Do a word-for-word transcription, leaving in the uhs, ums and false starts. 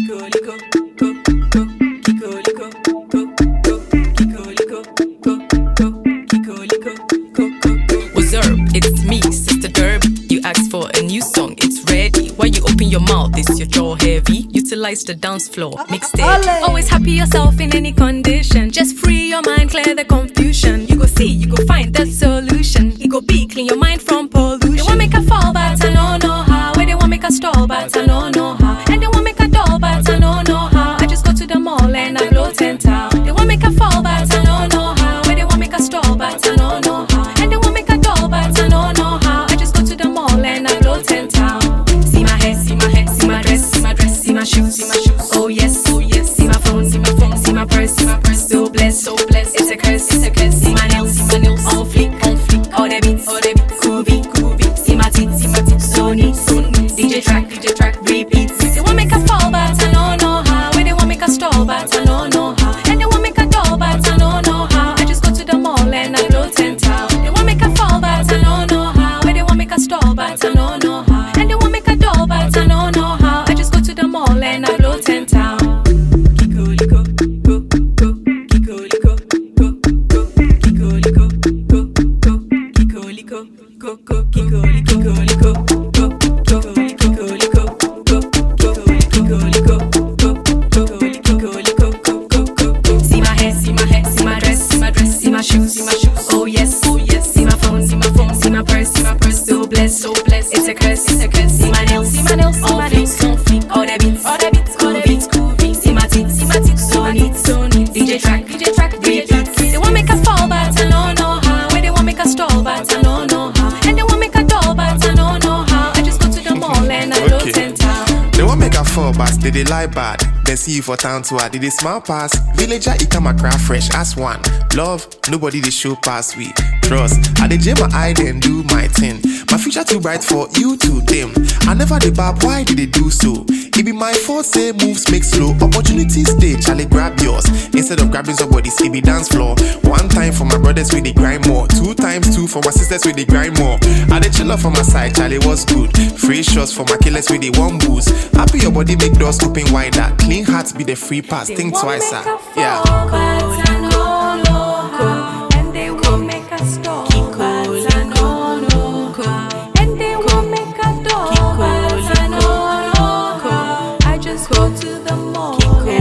What's up? It's me, Sister Derby. You asked for a new song, it's ready. Why you open your mouth? Is your jaw heavy? Utilize the dance floor, mixtape. Always happy yourself in any condition. Just free your mind, clear the confusion. You go see, you go find the solution. You go be, clean your mind from pollution. They want make a fall, but I don't know how. Where they want make a stall, but I don't know how. And they want make a doll, but I don't know how. I just go to the mall and I blow ten thousand. They want make a fall, but I don't know how. Where they want make a stall, but I don't know how. And they want make a doll, but I don't know how. I just go to the mall and I blow ten thousand. See my hair, see my hair, see my dress, see my dress, see my shoes, see my shoes. Oh yes, oh yes. See my phone, see my phone, see my purse, see my purse. So blessed, so blessed. It's a curse, it's a curse. See my nails, see my nails. On fleek, on fleek. All the beats, all the beats. Cool beat, cool beat. See my teeth, see my teeth. So neat, so neat. D J track, D J track, repeat. They want make a fall, but I don't know how. Where they want make a stall, but I don't know how. And they want make a doll, but I don't know how. I just go to the mall and I blow ten thousand. They want make a fall, but I don't know how. Where they want make a stall, but I don't know how. And they want make a doll, but I don't know how. I just go to the mall and I blow ten thousand. See my hair, see my hair, see my dress, see my dress, see my shoes, see my shoes. Oh yes, oh yes. See my phone, see my phone, see my purse, see my purse. So blessed, so blessed. It's a curse, it's a curse. See my nails, see my nails, see my nails. On fleek, all the beats, all the beats, cool beats, cool beats. See my teeth, see my teeth. So neat, so neat. D J track, D J track, repeat. They want make a fall, but I don't know how. Where they want make a stall, but I don't know how. And they want make a doll, but I don't know how. I just go to the mall and I blow ten thousand. They won't make a fall, but they they lie bad. They see you for town to did they smile pass. Villager, he come a craft fresh as one. Love, nobody they show pass we. Trust, I dey jam my eye then do my thing. My future too bright for you to dim. I never the bab, why did they do so? It be my fault, say moves make slow. Opportunities stay, Charlie grab yours. Instead of grabbing somebody's, it be dance floor. One time for my brothers with they grind more. Two times two for my sisters with they grind more. I dey chill up for my side, Charlie was good. Free shots for my killers with they one boost. Happy your body make doors open wider. Clean hearts be the free pass, think twice, ah. Yeah. And they won't make a stall, but I know, no. And they won't make a door, but I know, no. I just go to the mall.